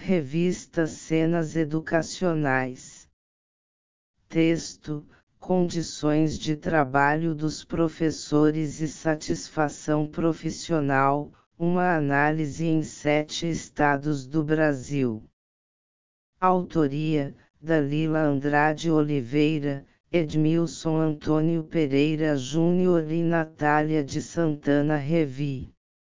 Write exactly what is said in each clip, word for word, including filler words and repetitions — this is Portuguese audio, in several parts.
Revista Cenas Educacionais. Texto: Condições de trabalho dos professores e satisfação profissional, uma análise em sete estados do Brasil. Autoria: Dalila Andrade Oliveira, Edmilson Antônio Pereira Júnior e Natália de Santana Revi.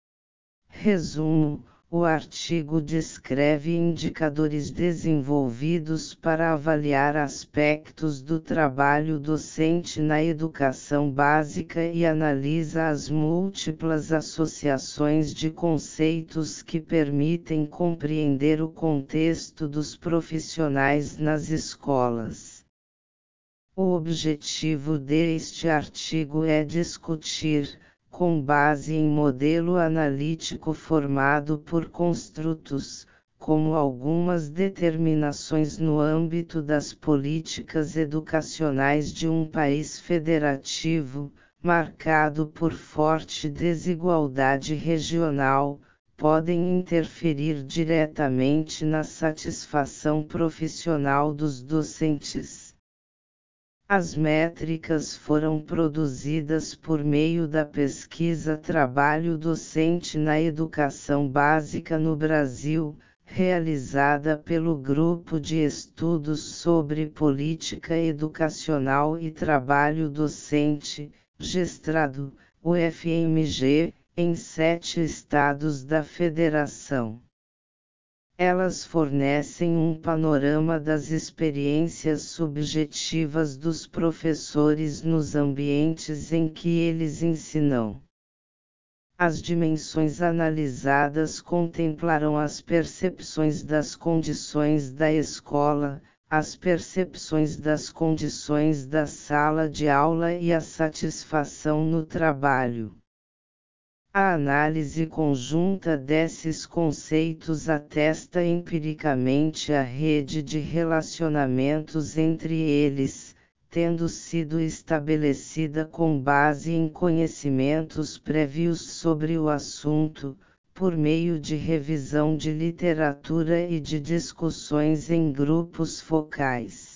Resumo: o artigo descreve indicadores desenvolvidos para avaliar aspectos do trabalho docente na educação básica e analisa as múltiplas associações de conceitos que permitem compreender o contexto dos profissionais nas escolas. O objetivo deste artigo é discutir, com base em modelo analítico formado por construtos, como algumas determinações no âmbito das políticas educacionais de um país federativo, marcado por forte desigualdade regional, podem interferir diretamente na satisfação profissional dos docentes. As métricas foram produzidas por meio da pesquisa Trabalho Docente na Educação Básica no Brasil, realizada pelo Grupo de Estudos sobre Política Educacional e Trabalho Docente, Gestrado, U F M G, em sete estados da Federação. Elas fornecem um panorama das experiências subjetivas dos professores nos ambientes em que eles ensinam. As dimensões analisadas contemplarão as percepções das condições da escola, as percepções das condições da sala de aula e a satisfação no trabalho. A análise conjunta desses conceitos atesta empiricamente a rede de relacionamentos entre eles, tendo sido estabelecida com base em conhecimentos prévios sobre o assunto, por meio de revisão de literatura e de discussões em grupos focais.